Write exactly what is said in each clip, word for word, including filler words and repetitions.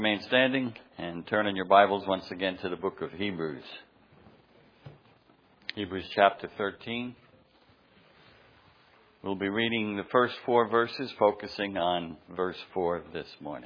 Remain standing and turn in your Bibles once again to the book of Hebrews. Hebrews chapter thirteen. We'll be reading the first four verses, focusing on verse four this morning.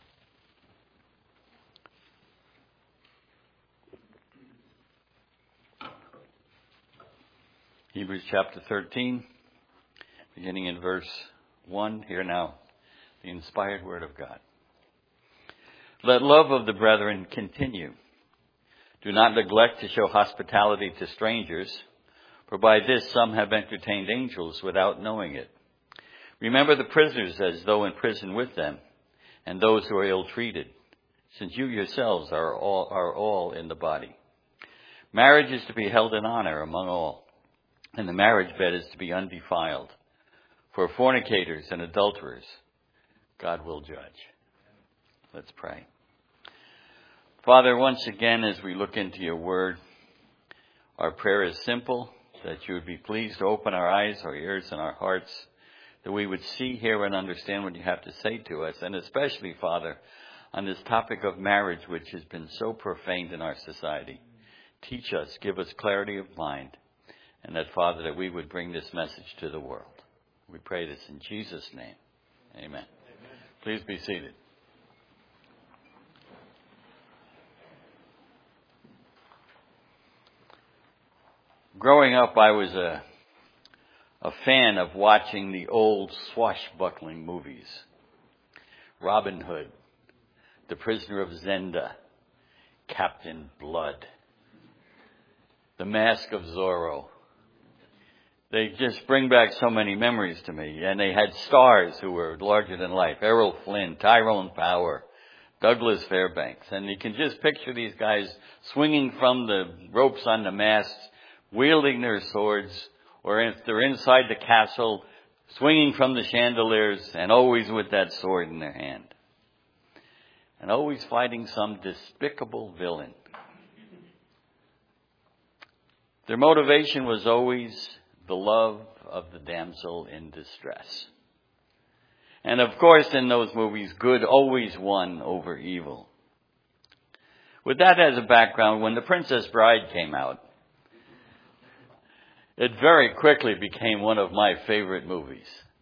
Hebrews chapter thirteen, beginning in verse one. Hear now the inspired word of God. Let love of the brethren continue. Do not neglect to show hospitality to strangers, for by this some have entertained angels without knowing it. Remember the prisoners as though in prison with them, and those who are ill-treated, since you yourselves are all, are all in the body. Marriage is to be held in honor among all, and the marriage bed is to be undefiled. For fornicators and adulterers, God will judge. Let's pray. Father, once again, as we look into your word, our prayer is simple, that you would be pleased to open our eyes, our ears, and our hearts, that we would see, hear, and understand what you have to say to us, and especially, Father, on this topic of marriage, which has been so profaned in our society. Teach us, give us clarity of mind, and that, Father, that we would bring this message to the world. We pray this in Jesus' name. Amen. Amen. Please be seated. Growing up, I was a, a fan of watching the old swashbuckling movies. Robin Hood, The Prisoner of Zenda, Captain Blood, The Mask of Zorro. They just bring back so many memories to me. And they had stars who were larger than life. Errol Flynn, Tyrone Power, Douglas Fairbanks. And you can just picture these guys swinging from the ropes on the masts, wielding their swords, or if they're inside the castle, swinging from the chandeliers, and always with that sword in their hand. And always fighting some despicable villain. Their motivation was always the love of the damsel in distress. And of course, in those movies, good always won over evil. With that as a background, when The Princess Bride came out, it very quickly became one of my favorite movies.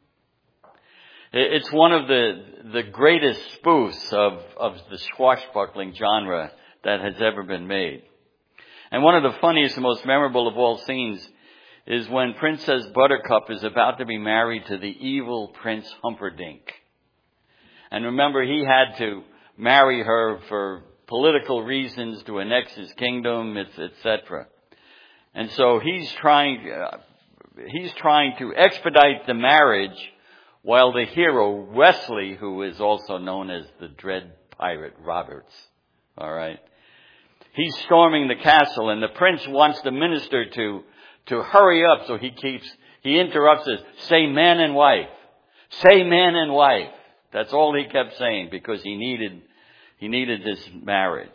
It's one of the, the greatest spoofs of, of the swashbuckling genre that has ever been made. And one of the funniest and most memorable of all scenes is when Princess Buttercup is about to be married to the evil Prince Humperdinck. And remember, he had to marry her for political reasons, to annex his kingdom, et cetera. And so he's trying, uh, he's trying to expedite the marriage while the hero, Wesley, who is also known as the Dread Pirate Roberts, all right, he's storming the castle, and the prince wants the minister to, to hurry up, so he keeps, he interrupts us, say man and wife, say man and wife. That's all he kept saying because he needed, he needed this marriage.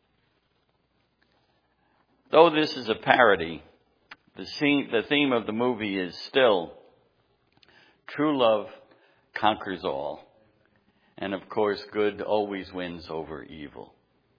Though this is a parody, the theme, the theme of the movie is still true love conquers all. And of course, good always wins over evil.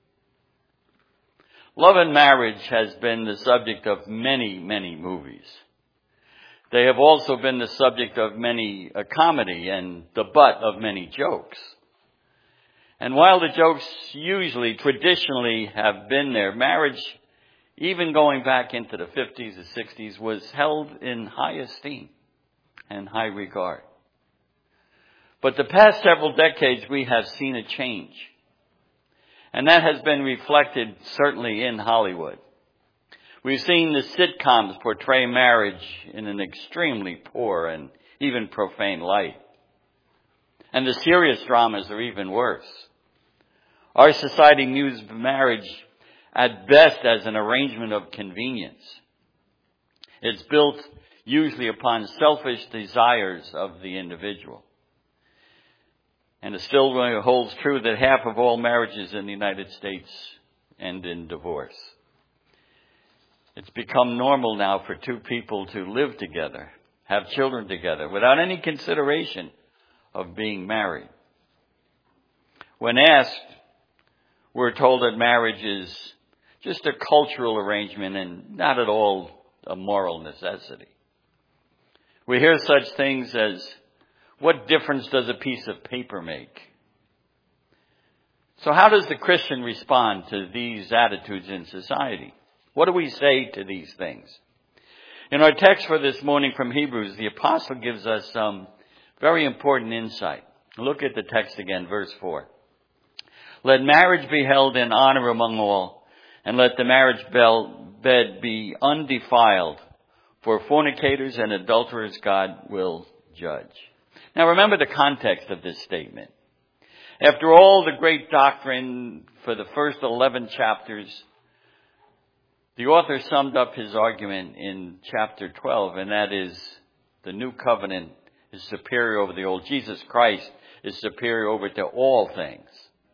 Love and marriage has been the subject of many, many movies. They have also been the subject of many a comedy and the butt of many jokes. And while the jokes usually, traditionally have been there, marriage, even going back into the fifties and sixties, was held in high esteem and high regard. But the past several decades, we have seen a change. And that has been reflected certainly in Hollywood. We've seen the sitcoms portray marriage in an extremely poor and even profane light. And the serious dramas are even worse. Our society views marriage at best as an arrangement of convenience. It's built usually upon selfish desires of the individual. And it still holds true that half of all marriages in the United States end in divorce. It's become normal now for two people to live together, have children together, without any consideration of being married. When asked, we're told that marriage is just a cultural arrangement and not at all a moral necessity. We hear such things as, what difference does a piece of paper make? So how does the Christian respond to these attitudes in society? What do we say to these things? In our text for this morning from Hebrews, the apostle gives us some very important insight. Look at the text again, verse four. Let marriage be held in honor among all, and let the marriage bed be undefiled, for fornicators and adulterers God will judge. Now remember the context of this statement. After all the great doctrine for the first eleven chapters, the author summed up his argument in chapter twelve, and that is the new covenant is superior over the old. Jesus Christ is superior over to all things.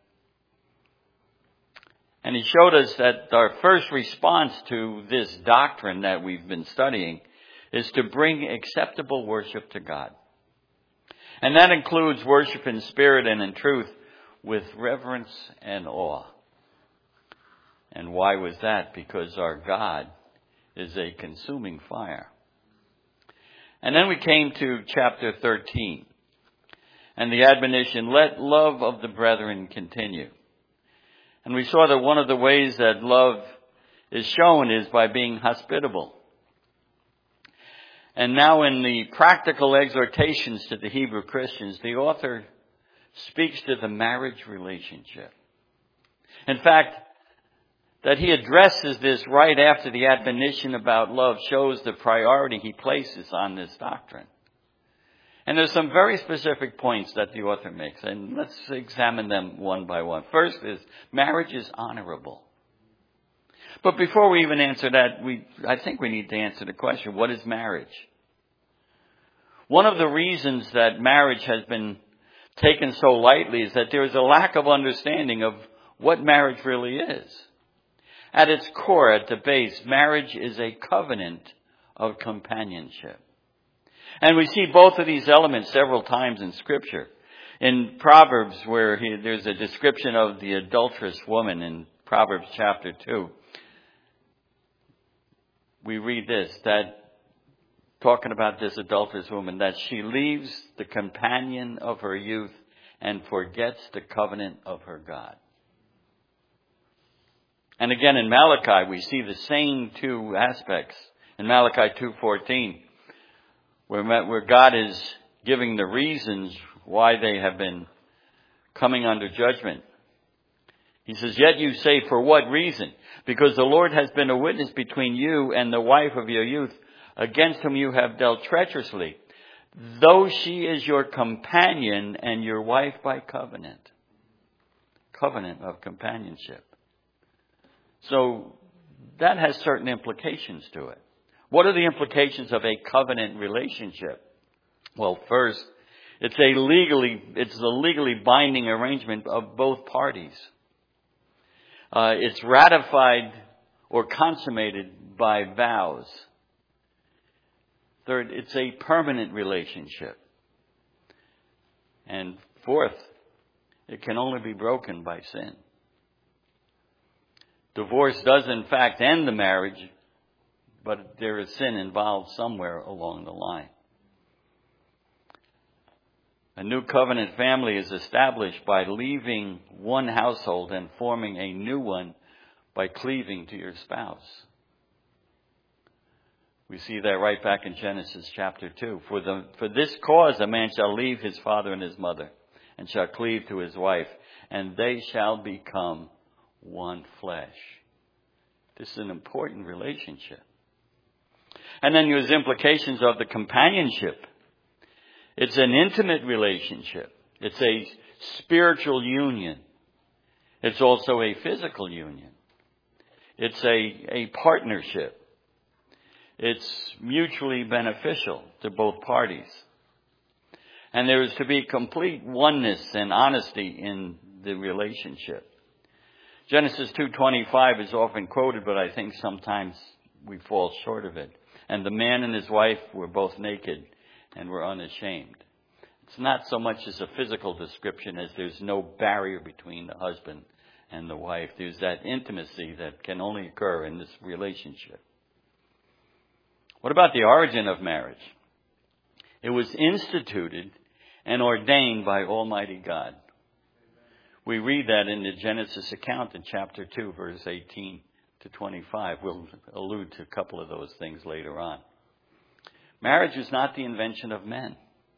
And he showed us that our first response to this doctrine that we've been studying is to bring acceptable worship to God. And that includes worship in spirit and in truth with reverence and awe. And why was that? Because our God is a consuming fire. And then we came to chapter thirteen. And the admonition, let love of the brethren continue. And we saw that one of the ways that love is shown is by being hospitable. And now in the practical exhortations to the Hebrew Christians, the author speaks to the marriage relationship. In fact, that he addresses this right after the admonition about love shows the priority he places on this doctrine. And there's some very specific points that the author makes, and let's examine them one by one. First is, marriage is honorable. But before we even answer that, we I think we need to answer the question, what is marriage? One of the reasons that marriage has been taken so lightly is that there is a lack of understanding of what marriage really is. At its core, at the base, marriage is a covenant of companionship. And we see both of these elements several times in Scripture. In Proverbs, where he, there's a description of the adulterous woman in Proverbs chapter two, we read this, that talking about this adulterous woman, that she leaves the companion of her youth and forgets the covenant of her God. And again in Malachi, we see the same two aspects. In Malachi two fourteen, where, where God is giving the reasons why they have been coming under judgment. He says, yet you say, for what reason? Because the Lord has been a witness between you and the wife of your youth, against whom you have dealt treacherously, though she is your companion and your wife by covenant. Covenant of companionship. So that has certain implications to it. What are the implications of a covenant relationship? Well, first, it's a legally, it's a legally binding arrangement of both parties. Uh, it's ratified or consummated by vows. Third, it's a permanent relationship. And fourth, it can only be broken by sin. Divorce does in fact end the marriage, but there is sin involved somewhere along the line. A new covenant family is established by leaving one household and forming a new one by cleaving to your spouse. We see that right back in Genesis chapter two. For the, for this cause a man shall leave his father and his mother and shall cleave to his wife, and they shall become one flesh. This is an important relationship. And then there's implications of the companionship. It's an intimate relationship. It's a spiritual union. It's also a physical union. It's a, a partnership. It's mutually beneficial to both parties. And there is to be complete oneness and honesty in the relationship. Genesis two twenty-five is often quoted, but I think sometimes we fall short of it. And the man and his wife were both naked and were unashamed. It's not so much as a physical description as there's no barrier between the husband and the wife. There's that intimacy that can only occur in this relationship. What about the origin of marriage? It was instituted and ordained by Almighty God. We read that in the Genesis account in chapter two, verse eighteen to twenty-five. We'll allude to a couple of those things later on. Marriage is not the invention of men.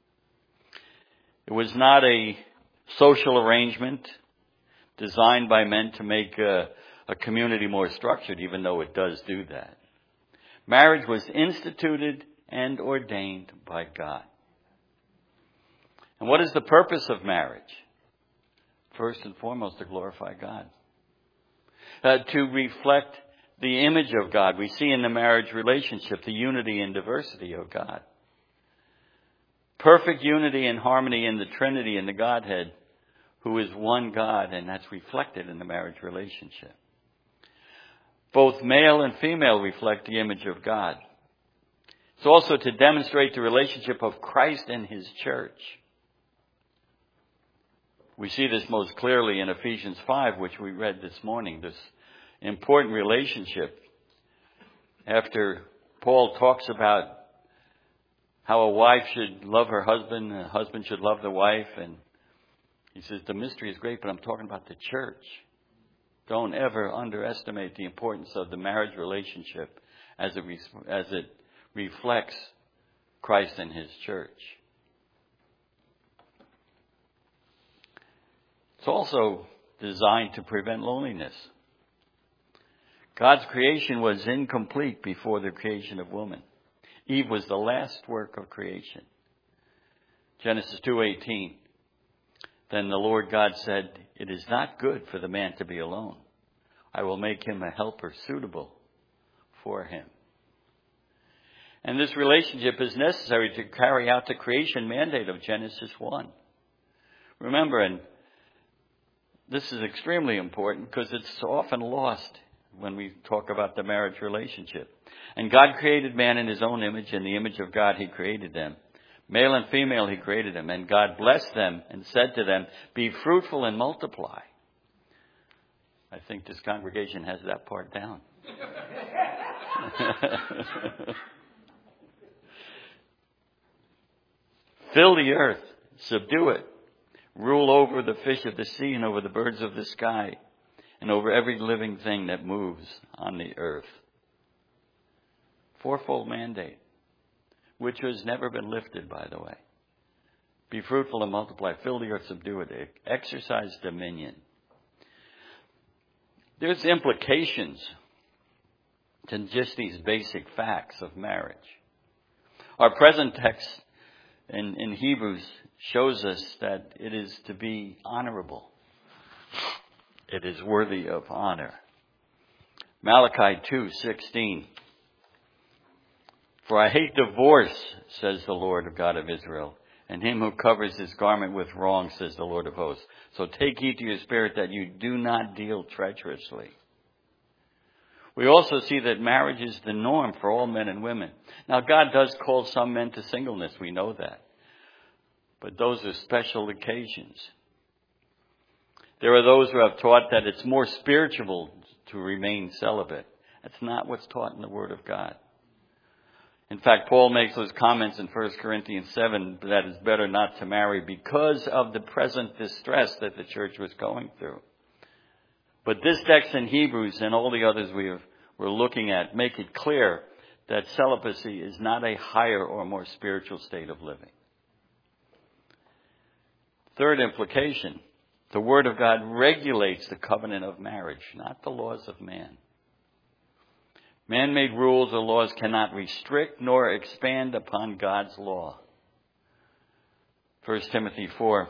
It was not a social arrangement designed by men to make a, a community more structured, even though it does do that. Marriage was instituted and ordained by God. And what is the purpose of marriage? First and foremost, to glorify God. Uh, to reflect the image of God. We see in the marriage relationship the unity and diversity of God. Perfect unity and harmony in the Trinity and the Godhead, who is one God, and that's reflected in the marriage relationship. Both male and female reflect the image of God. It's also to demonstrate the relationship of Christ and His church. We see this most clearly in Ephesians five, which we read this morning, this important relationship. After Paul talks about how a wife should love her husband, a husband should love the wife, and he says the mystery is great, but I'm talking about the church. Don't ever underestimate the importance of the marriage relationship as it, as it reflects Christ and His church. It's also designed to prevent loneliness. God's creation was incomplete before the creation of woman. Eve was the last work of creation. Genesis two eighteen. Then the Lord God said, "It is not good for the man to be alone. I will make him a helper suitable for him." And this relationship is necessary to carry out the creation mandate of Genesis one. Remember, and this is extremely important because it's often lost when we talk about the marriage relationship. And God created man in His own image. In the image of God He created them. Male and female He created them. And God blessed them and said to them, "Be fruitful and multiply." I think this congregation has that part down. Fill the earth, subdue it, rule over the fish of the sea and over the birds of the sky and over every living thing that moves on the earth. Fourfold mandate, which has never been lifted, by the way. Be fruitful and multiply, fill the earth, subdue it, exercise dominion. There's implications to just these basic facts of marriage. Our present text in, in Hebrews shows us that it is to be honorable. It is worthy of honor. Malachi two sixteen. "For I hate divorce, says the Lord God of Israel, and him who covers his garment with wrong, says the Lord of hosts. So take heed to your spirit that you do not deal treacherously." We also see that marriage is the norm for all men and women. Now, God does call some men to singleness. We know that. But those are special occasions. There are those who have taught that it's more spiritual to remain celibate. That's not what's taught in the Word of God. In fact, Paul makes those comments in First Corinthians seven that it's better not to marry because of the present distress that the church was going through. But this text in Hebrews and all the others we have, we're looking at make it clear that celibacy is not a higher or more spiritual state of living. Third implication, the Word of God regulates the covenant of marriage, not the laws of man. Man-made rules or laws cannot restrict nor expand upon God's law. First Timothy four,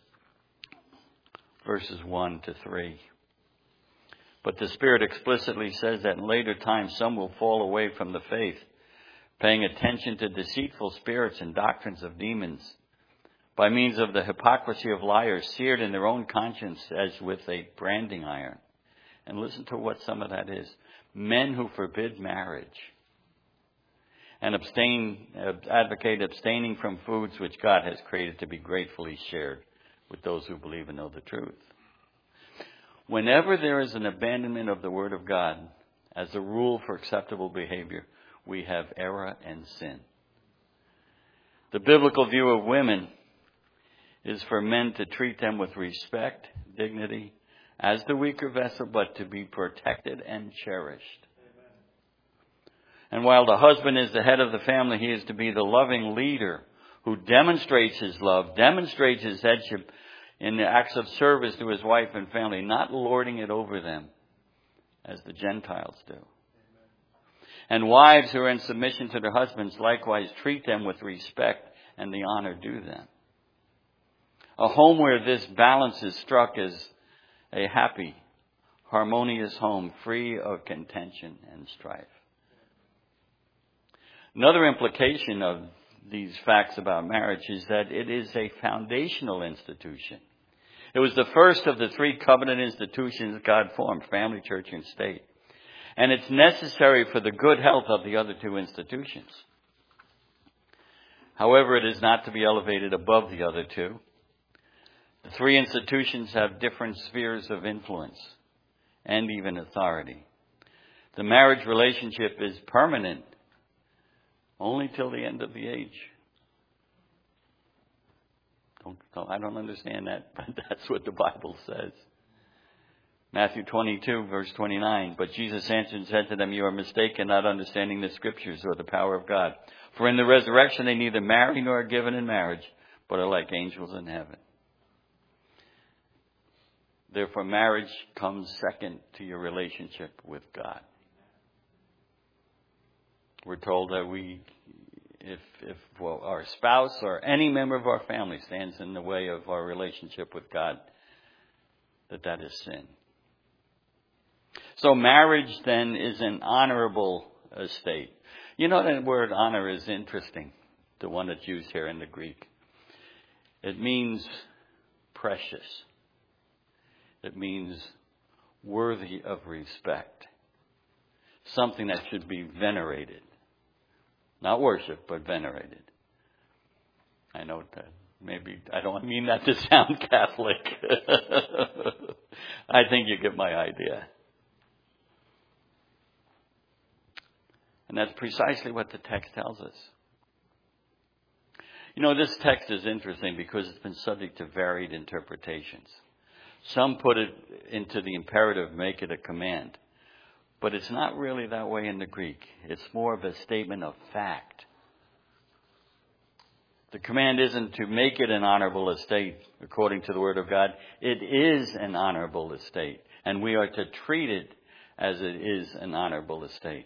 verses one to three. But the Spirit explicitly says that in later times some will fall away from the faith, paying attention to deceitful spirits and doctrines of demons, by means of the hypocrisy of liars, seared in their own conscience as with a branding iron. And listen to what some of that is. Men who forbid marriage and abstain, advocate abstaining from foods which God has created to be gratefully shared with those who believe and know the truth. Whenever there is an abandonment of the Word of God as a rule for acceptable behavior, we have error and sin. The biblical view of women is for men to treat them with respect, dignity, as the weaker vessel, but to be protected and cherished. Amen. And while the husband is the head of the family, he is to be the loving leader who demonstrates his love, demonstrates his headship in the acts of service to his wife and family, not lording it over them as the Gentiles do. Amen. And wives who are in submission to their husbands likewise treat them with respect and the honor due them. A home where this balance is struck is a happy, harmonious home, free of contention and strife. Another implication of these facts about marriage is that it is a foundational institution. It was the first of the three covenant institutions God formed, family, church, and state. And it's necessary for the good health of the other two institutions. However, it is not to be elevated above the other two. The three institutions have different spheres of influence and even authority. The marriage relationship is permanent only till the end of the age. Don't, don't, I don't understand that, but that's what the Bible says. Matthew twenty-two, verse twenty-nine. But Jesus answered and said to them, you are mistaken, not understanding the Scriptures or the power of God. For in the resurrection they neither marry nor are given in marriage, but are like angels in heaven. Therefore, marriage comes second to your relationship with God. We're told that we, if, if well, our spouse or any member of our family stands in the way of our relationship with God, that that is sin. So marriage then is an honorable estate. You know, that word honor is interesting, the one that's used here in the Greek. It means precious. It means worthy of respect. Something that should be venerated. Not worshipped, but venerated. I know that maybe, I don't mean that to sound Catholic. I think you get my idea. And that's precisely what the text tells us. You know, this text is interesting because it's been subject to varied interpretations. Some put it into the imperative, make it a command. But it's not really that way in the Greek. It's more of a statement of fact. The command isn't to make it an honorable estate according to the Word of God. It is an honorable estate. And we are to treat it as it is an honorable estate.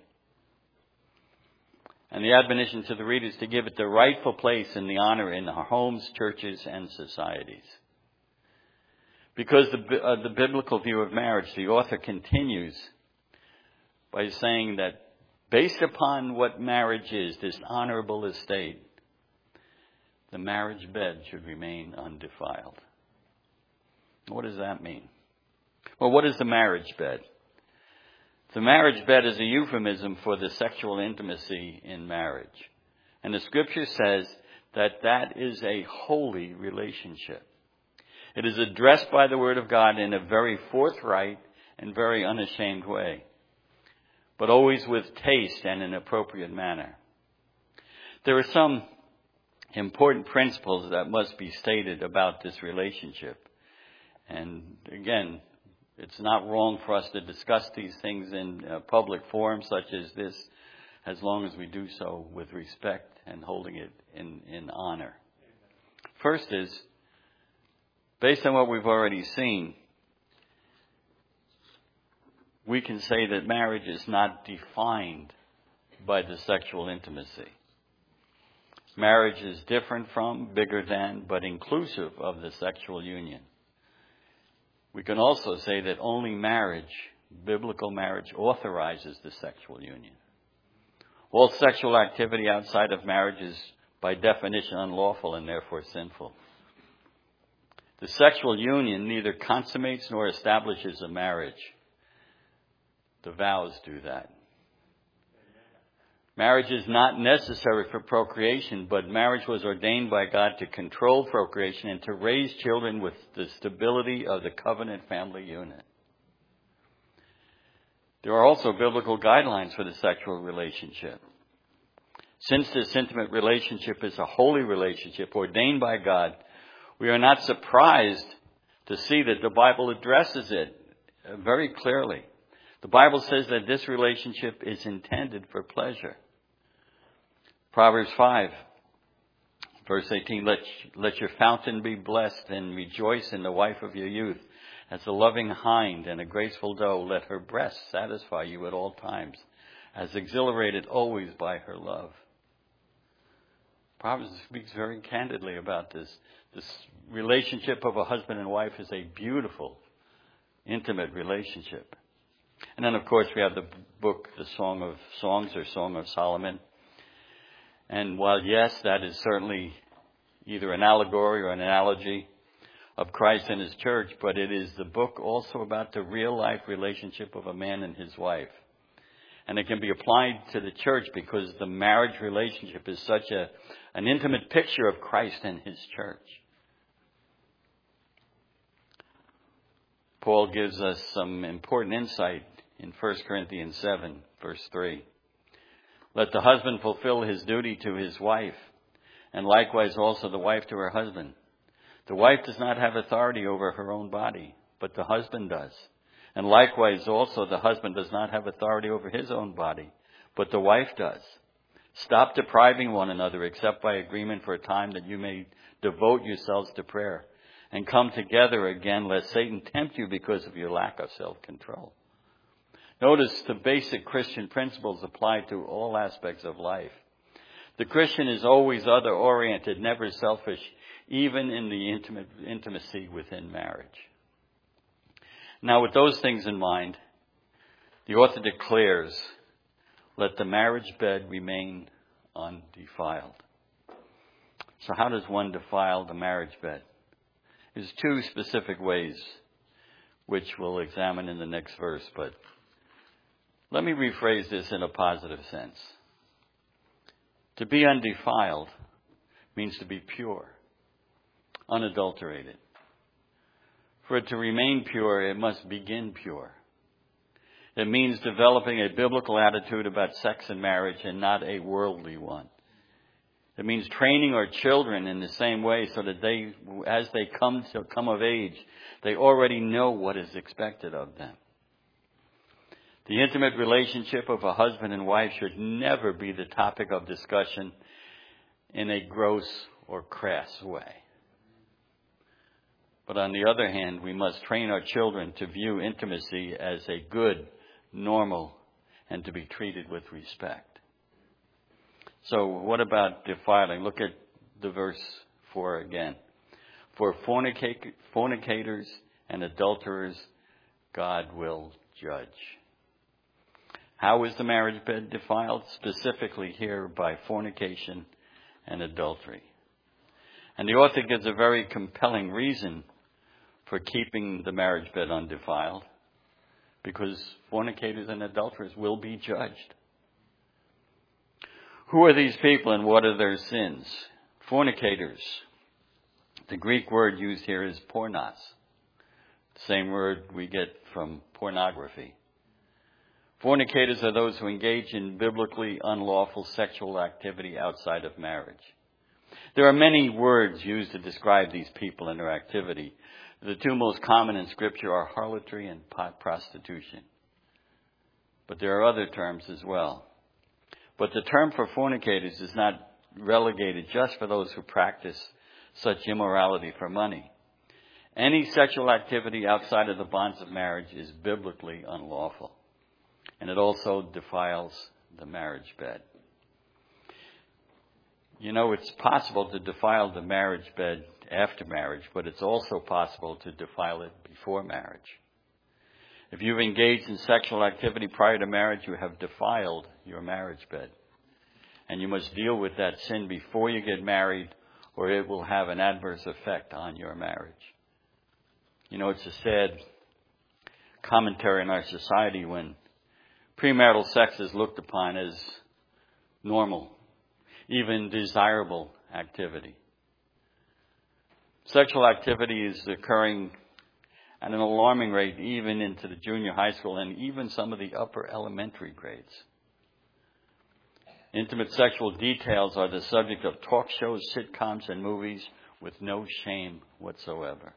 And the admonition to the reader is to give it the rightful place in the honor in our homes, churches, and societies. Because the, uh, the biblical view of marriage, the author continues by saying that based upon what marriage is, this honorable estate, the marriage bed should remain undefiled. What does that mean? Well, what is the marriage bed? The marriage bed is a euphemism for the sexual intimacy in marriage. And the Scripture says that that is a holy relationship. It is addressed by the Word of God in a very forthright and very unashamed way, but always with taste and an appropriate manner. There are some important principles that must be stated about this relationship. And again, it's not wrong for us to discuss these things in a public forum such as this, as long as we do so with respect and holding it in, in honor. First is, based on what we've already seen, we can say that marriage is not defined by the sexual intimacy. Marriage is different from, bigger than, but inclusive of the sexual union. We can also say that only marriage, biblical marriage, authorizes the sexual union. All sexual activity outside of marriage is by definition unlawful and therefore sinful. The sexual union neither consummates nor establishes a marriage. The vows do that. Marriage is not necessary for procreation, but marriage was ordained by God to control procreation and to raise children with the stability of the covenant family unit. There are also biblical guidelines for the sexual relationship. Since this intimate relationship is a holy relationship ordained by God, we are not surprised to see that the Bible addresses it very clearly. The Bible says that this relationship is intended for pleasure. Proverbs five, verse eighteen, let, let your fountain be blessed and rejoice in the wife of your youth. As a loving hind and a graceful doe, let her breast satisfy you at all times, as exhilarated always by her love. Proverbs speaks very candidly about this. This relationship of a husband and wife is a beautiful, intimate relationship. And then, of course, we have the book, the Song of Songs or Song of Solomon. And while, yes, that is certainly either an allegory or an analogy of Christ and his church, but it is the book also about the real-life relationship of a man and his wife. And it can be applied to the church because the marriage relationship is such a an intimate picture of Christ and his church. Paul gives us some important insight in First Corinthians seven, verse three. Let the husband fulfill his duty to his wife, and likewise also the wife to her husband. The wife does not have authority over her own body, but the husband does. And likewise also the husband does not have authority over his own body, but the wife does. Stop depriving one another except by agreement for a time that you may devote yourselves to prayer and come together again, lest Satan tempt you because of your lack of self-control. Notice the basic Christian principles apply to all aspects of life. The Christian is always other-oriented, never selfish, even in the intimate intimacy within marriage. Now, with those things in mind, the author declares, let the marriage bed remain undefiled. So how does one defile the marriage bed? There's two specific ways, which we'll examine in the next verse, but let me rephrase this in a positive sense. To be undefiled means to be pure, unadulterated. For it to remain pure, it must begin pure. It means developing a biblical attitude about sex and marriage and not a worldly one. It means training our children in the same way so that they, as they come to come of age, they already know what is expected of them. The intimate relationship of a husband and wife should never be the topic of discussion in a gross or crass way. But on the other hand, we must train our children to view intimacy as a good, normal, and to be treated with respect. So what about defiling? Look at the verse four again. For fornicators and adulterers, God will judge. How is the marriage bed defiled? Specifically here by fornication and adultery. And the author gives a very compelling reason for keeping the marriage bed undefiled, because fornicators and adulterers will be judged. Who are these people and what are their sins? Fornicators. The Greek word used here is pornos, the same word we get from pornography. Fornicators are those who engage in biblically unlawful sexual activity outside of marriage. There are many words used to describe these people and their activity. The two most common in Scripture are harlotry and prostitution. But there are other terms as well. But the term for fornicators is not relegated just for those who practice such immorality for money. Any sexual activity outside of the bonds of marriage is biblically unlawful. And it also defiles the marriage bed. You know, it's possible to defile the marriage bed after marriage, but it's also possible to defile it before marriage. If you've engaged in sexual activity prior to marriage, you have defiled your marriage bed. And you must deal with that sin before you get married, or it will have an adverse effect on your marriage. You know, it's a sad commentary in our society when premarital sex is looked upon as normal, even desirable activity. Sexual activity is occurring at an alarming rate, even into the junior high school and even some of the upper elementary grades. Intimate sexual details are the subject of talk shows, sitcoms, and movies with no shame whatsoever.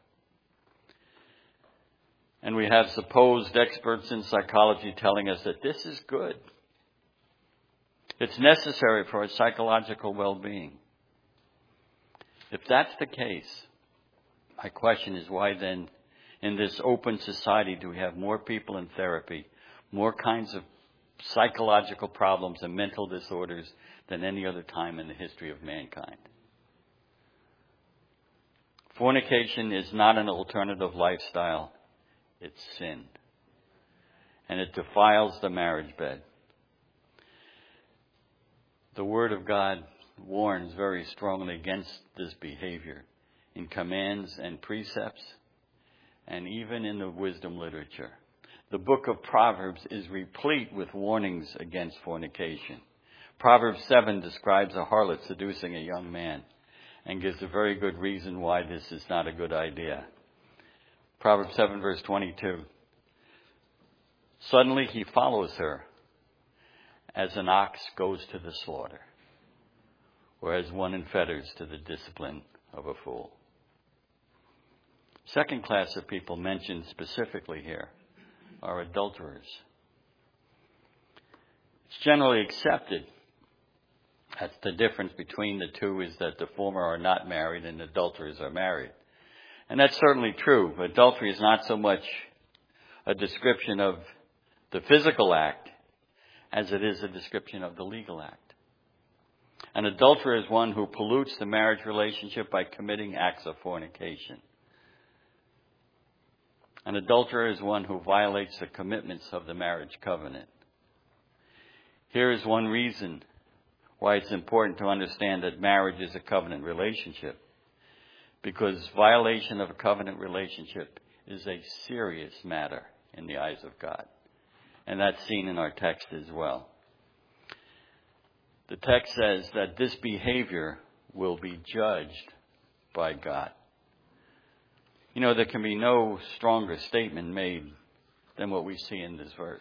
And we have supposed experts in psychology telling us that this is good. It's necessary for our psychological well-being. If that's the case, my question is, why then in this open society do we have more people in therapy, more kinds of psychological problems and mental disorders than any other time in the history of mankind? Fornication is not an alternative lifestyle. It's sin. And it defiles the marriage bed. The Word of God warns very strongly against this behavior in commands and precepts, and even in the wisdom literature. The book of Proverbs is replete with warnings against fornication. Proverbs seven describes a harlot seducing a young man and gives a very good reason why this is not a good idea. Proverbs seven verse twenty-two. Suddenly he follows her as an ox goes to the slaughter, or as one in fetters to the discipline of a fool. Second class of people mentioned specifically here are adulterers. It's generally accepted that the difference between the two is that the former are not married and adulterers are married. And that's certainly true. Adultery is not so much a description of the physical act as it is a description of the legal act. An adulterer is one who pollutes the marriage relationship by committing acts of fornication. An adulterer is one who violates the commitments of the marriage covenant. Here is one reason why it's important to understand that marriage is a covenant relationship. Because violation of a covenant relationship is a serious matter in the eyes of God. And that's seen in our text as well. The text says that this behavior will be judged by God. You know, there can be no stronger statement made than what we see in this verse.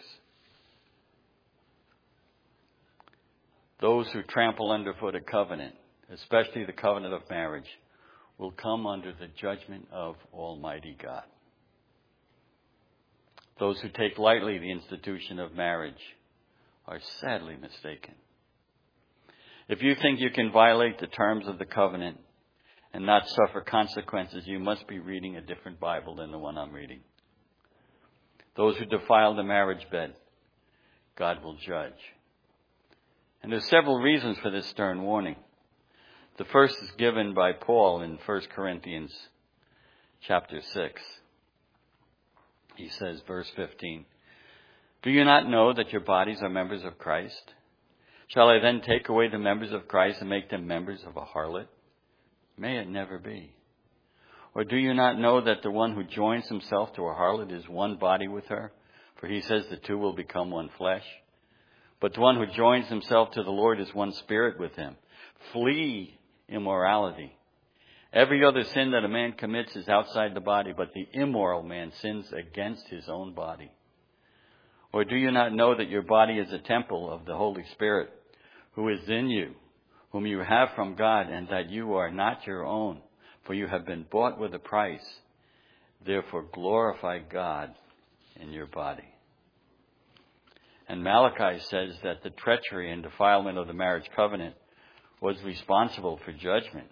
Those who trample underfoot a covenant, especially the covenant of marriage, will come under the judgment of Almighty God. Those who take lightly the institution of marriage are sadly mistaken. If you think you can violate the terms of the covenant and not suffer consequences, you must be reading a different Bible than the one I'm reading. Those who defile the marriage bed, God will judge. And there's several reasons for this stern warning. The first is given by Paul in First Corinthians chapter six. He says, verse fifteen, "Do you not know that your bodies are members of Christ? Shall I then take away the members of Christ and make them members of a harlot? May it never be. Or do you not know that the one who joins himself to a harlot is one body with her? For he says the two will become one flesh. But the one who joins himself to the Lord is one spirit with him. Flee immorality. Every other sin that a man commits is outside the body, but the immoral man sins against his own body. Or do you not know that your body is a temple of the Holy Spirit, who is in you, whom you have from God, and that you are not your own, for you have been bought with a price. Therefore glorify God in your body." And Malachi says that the treachery and defilement of the marriage covenant was responsible for judgment.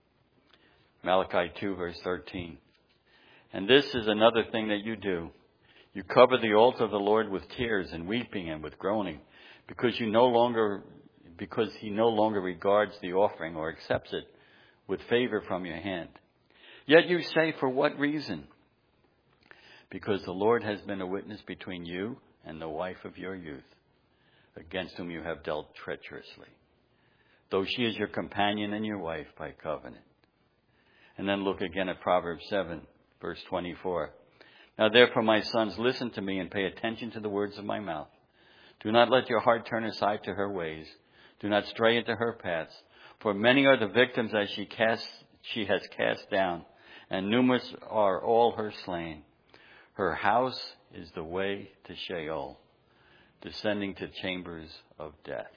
Malachi two, verse thirteen. "And this is another thing that you do. You cover the altar of the Lord with tears and weeping and with groaning, because you no longer, because he no longer regards the offering or accepts it with favor from your hand. Yet you say, for what reason? Because the Lord has been a witness between you and the wife of your youth, against whom you have dealt treacherously, though she is your companion and your wife by covenant." And then look again at Proverbs seven, verse twenty-four. "Now therefore, my sons, listen to me and pay attention to the words of my mouth. Do not let your heart turn aside to her ways. Do not stray into her paths. For many are the victims that she casts, she has cast down, and numerous are all her slain. Her house is the way to Sheol, descending to chambers of death.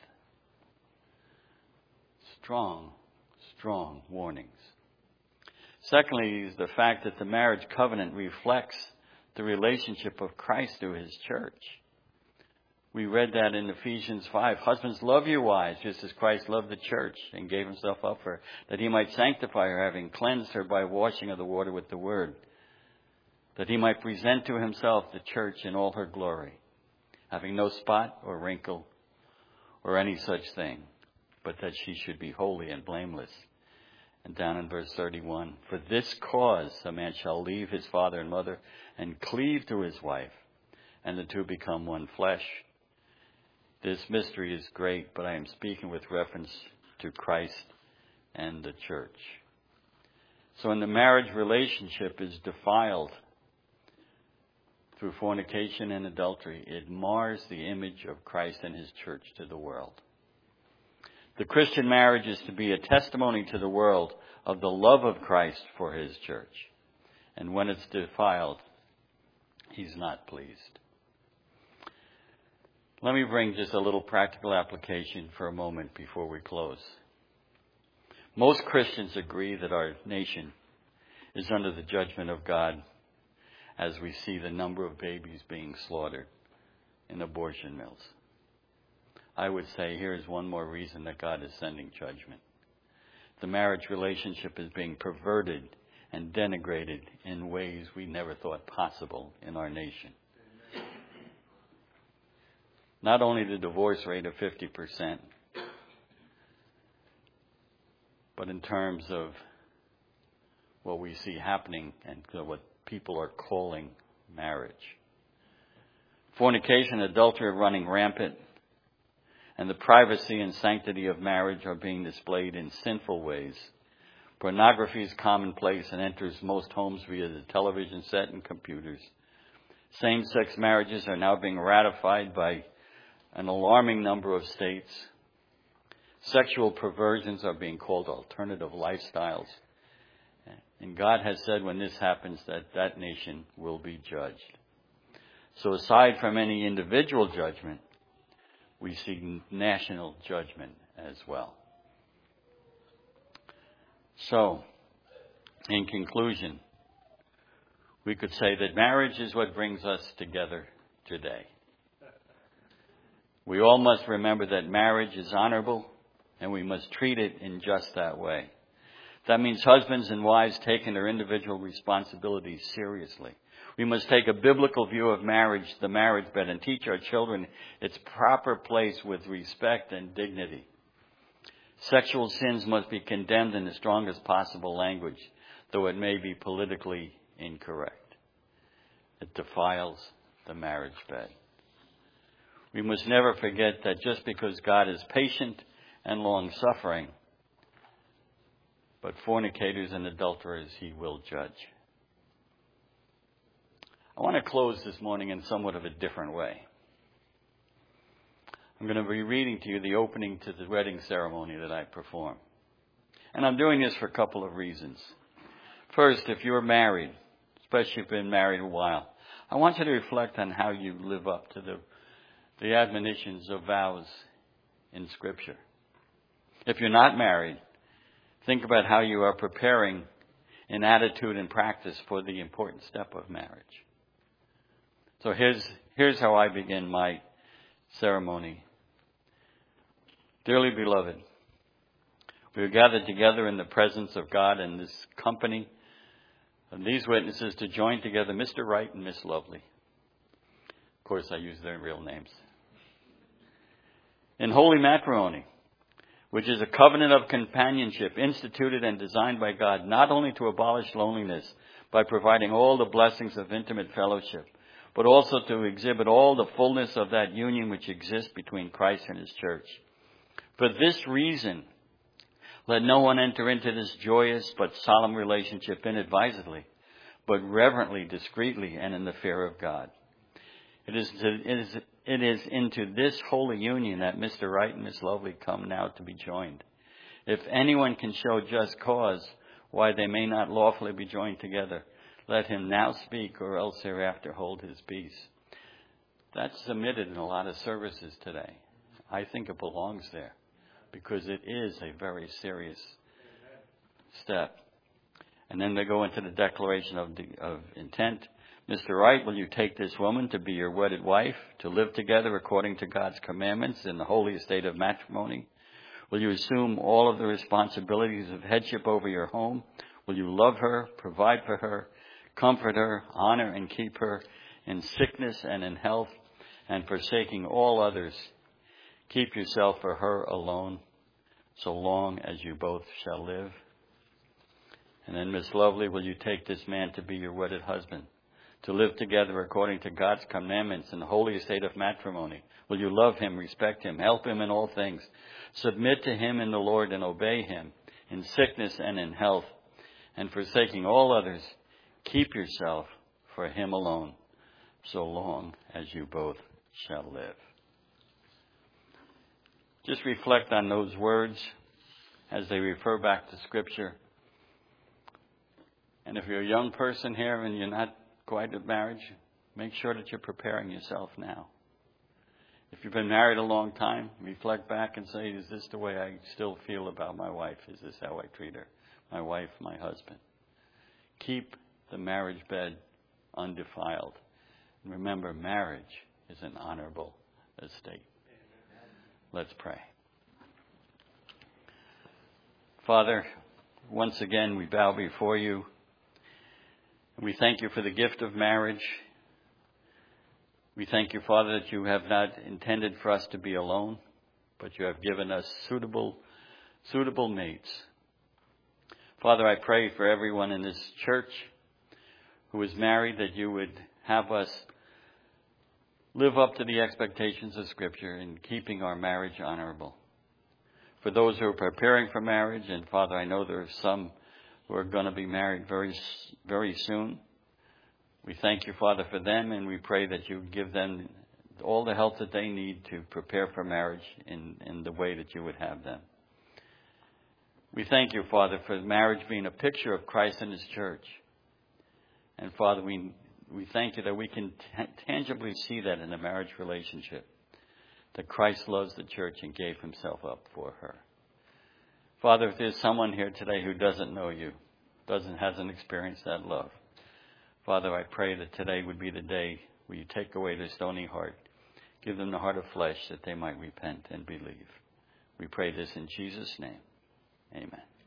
Strong, strong warnings. Secondly, is the fact that the marriage covenant reflects the relationship of Christ to his church. We read that in Ephesians five. Husbands, love your wives, just as Christ loved the church and gave himself up for her, that he might sanctify her, having cleansed her by washing of the water with the word, that he might present to himself the church in all her glory, having no spot or wrinkle or any such thing, but that she should be holy and blameless. And down in verse thirty-one, for this cause a man shall leave his father and mother and cleave to his wife, and the two become one flesh. This mystery is great, but I am speaking with reference to Christ and the church. So when the marriage relationship is defiled through fornication and adultery, it mars the image of Christ and his church to the world. The Christian marriage is to be a testimony to the world of the love of Christ for his church. And when it's defiled, he's not pleased. Let me bring just a little practical application for a moment before we close. Most Christians agree that our nation is under the judgment of God as we see the number of babies being slaughtered in abortion mills. I would say here is one more reason that God is sending judgment. The marriage relationship is being perverted and denigrated in ways we never thought possible in our nation. Not only the divorce rate of fifty percent, but in terms of what we see happening and what people are calling marriage. Fornication and adultery are running rampant, and the privacy and sanctity of marriage are being displayed in sinful ways. Pornography is commonplace and enters most homes via the television set and computers. Same-sex marriages are now being ratified by an alarming number of states. Sexual perversions are being called alternative lifestyles. And God has said when this happens that that nation will be judged. So aside from any individual judgment, we see national judgment as well. So, in conclusion, we could say that marriage is what brings us together today. We all must remember that marriage is honorable, and we must treat it in just that way. That means husbands and wives taking their individual responsibilities seriously. We must take a biblical view of marriage, the marriage bed, and teach our children its proper place with respect and dignity. Sexual sins must be condemned in the strongest possible language, though it may be politically incorrect. It defiles the marriage bed. We must never forget that just because God is patient and long-suffering, but fornicators and adulterers he will judge. I want to close this morning in somewhat of a different way. I'm going to be reading to you the opening to the wedding ceremony that I perform. And I'm doing this for a couple of reasons. First, if you're married, especially if you've been married a while, I want you to reflect on how you live up to the, the admonitions of vows in Scripture. If you're not married, think about how you are preparing in attitude and practice for the important step of marriage. So here's, here's how I begin my ceremony. Dearly beloved, we are gathered together in the presence of God in this company of these witnesses to join together Mister Wright and Miss Lovely. Of course, I use their real names. In holy matrimony, which is a covenant of companionship instituted and designed by God not only to abolish loneliness by providing all the blessings of intimate fellowship, but also to exhibit all the fullness of that union which exists between Christ and his church. For this reason, let no one enter into this joyous but solemn relationship inadvisedly, but reverently, discreetly, and in the fear of God. It is, to, it is, it is into this holy union that Mister Wright and Miss Lovely come now to be joined. If anyone can show just cause why they may not lawfully be joined together, Let him now speak, or else hereafter hold his peace. That's omitted in a lot of services today. I think it belongs there because it is a very serious step. And then they go into the declaration of, the, of intent. Mister Wright, will you take this woman to be your wedded wife, to live together according to God's commandments in the holy estate of matrimony? Will you assume all of the responsibilities of headship over your home? Will you love her, provide for her, comfort her, honor and keep her in sickness and in health, and forsaking all others, keep yourself for her alone, so long as you both shall live? And then, Miss Lovely, will you take this man to be your wedded husband, to live together according to God's commandments in the holy estate of matrimony? Will you love him, respect him, help him in all things, submit to him in the Lord and obey him in sickness and in health, and forsaking all others, keep yourself for him alone, so long as you both shall live? Just reflect on those words as they refer back to Scripture. And if you're a young person here and you're not quite at marriage, make sure that you're preparing yourself now. If you've been married a long time, reflect back and say, is this the way I still feel about my wife? Is this how I treat her? My wife, my husband. Keep the marriage bed undefiled. And remember, marriage is an honorable estate. Let's pray. Father, once again we bow before you. We thank you for the gift of marriage. We thank you, Father, that you have not intended for us to be alone, but you have given us suitable, suitable mates. Father, I pray for everyone in this church who is married that you would have us live up to the expectations of Scripture in keeping our marriage honorable. For those who are preparing for marriage, and Father, I know there are some who are going to be married very, very soon. We thank you, Father, for them, and we pray that you give them all the help that they need to prepare for marriage in, in the way that you would have them. We thank you, Father, for marriage being a picture of Christ and his church. And Father, we we thank you that we can t- tangibly see that in a marriage relationship, that Christ loves the church and gave himself up for her. Father, if there's someone here today who doesn't know you, doesn't hasn't experienced that love, Father, I pray that today would be the day where you take away their stony heart, give them the heart of flesh that they might repent and believe. We pray this in Jesus' name. Amen.